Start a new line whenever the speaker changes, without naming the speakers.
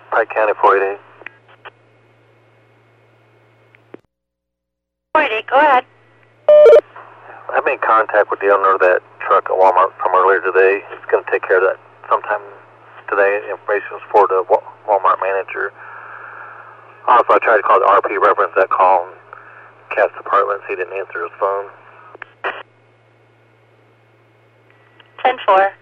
Pike County 488.
488, go ahead.
I made contact with the owner of that truck at Walmart from earlier today. He's going to take care of that sometime today. Information was for the Walmart manager. Also, I tried to call the RP, reference that call, and Cass Apartments. He didn't answer his phone.
10-4.